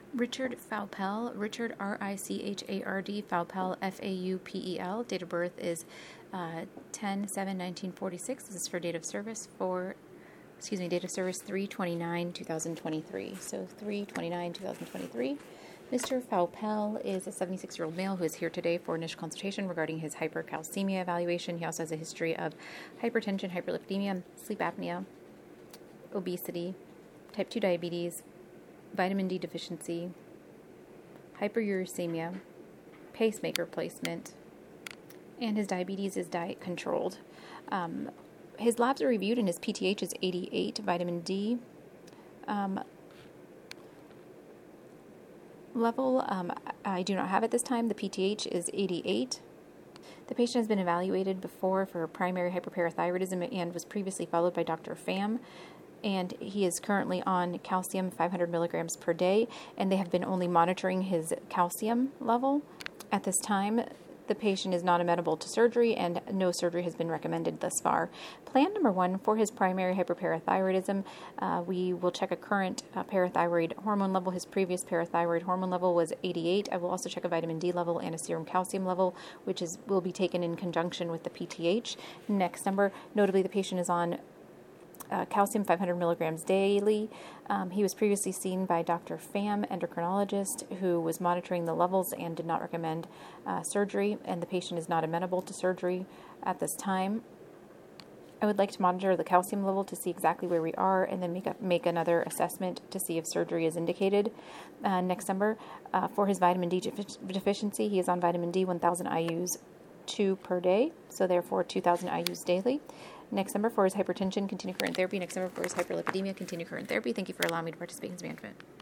Richard Faupel, Richard Richard, Faupel, Faupel. Date of birth is 10/7/1946. This is for date of service 3/29/2023. So 3/29/2023. Mr. Faupel is a 76-year-old male who is here today for initial consultation regarding his hypercalcemia evaluation. He also has a history of hypertension, hyperlipidemia, sleep apnea, obesity, type 2 diabetes, vitamin D deficiency, hyperuricemia, pacemaker placement, and his diabetes is diet controlled. His labs are reviewed and his PTH is 88. Vitamin D level, I do not have at this time. The PTH is 88. The patient has been evaluated before for primary hyperparathyroidism and was previously followed by Dr. Pham. And he is currently on calcium 500 milligrams per day, and they have been only monitoring his calcium level. At this time, the patient is not amenable to surgery, and no surgery has been recommended thus far. Plan number 1 for his primary hyperparathyroidism, we will check a current parathyroid hormone level. His previous parathyroid hormone level was 88. I will also check a vitamin D level and a serum calcium level, which will be taken in conjunction with the PTH. Next number, notably the patient is on calcium 500 milligrams daily. He was previously seen by Dr. Pham, endocrinologist, who was monitoring the levels and did not recommend surgery, and the patient is not amenable to surgery at this time. I would like to monitor the calcium level to see exactly where we are and then make another assessment to see if surgery is indicated. Next number, for his vitamin D deficiency, he is on vitamin D 1,000 IUs 2 per day, so therefore 2,000 IUs daily. Next number for his hypertension, continue current therapy. Next number for his hyperlipidemia, continue current therapy. Thank you for allowing me to participate in his management.